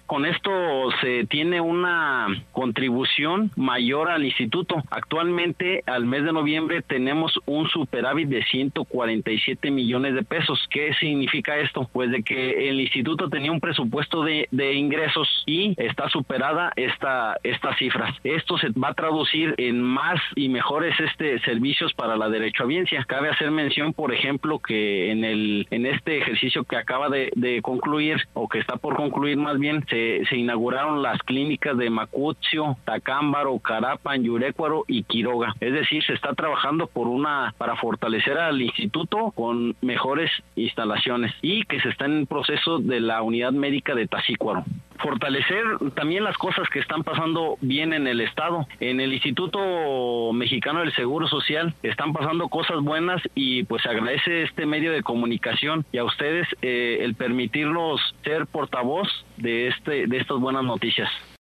Con esto se tiene una contribución mayor al instituto. Actualmente, al mes de noviembre, tenemos un superávit de 147 millones de pesos. ¿Qué significa esto? Pues de que el instituto tenía un presupuesto de ingresos y está superada estas cifras. Esto se va a traducir en más y mejores servicios para la derechohabiencia. Cabe hacer mención, por ejemplo, que en este ejercicio que acaba de concluir, o que está por concluir más bien, se inauguraron las clínicas de Macucio, Tacámbaro, Carapan, Yurécuaro y Quiroga. Es decir, se está trabajando para fortalecer al instituto con mejores instalaciones, y que se está en proceso de la unidad médica de Tacícuaro. Fortalecer también las cosas que están pasando bien en el estado. En el Instituto Mexicano del Seguro Social están pasando cosas buenas, y pues agradece este medio de comunicación y a ustedes el permitirnos ser portavoz de estas buenas noticias.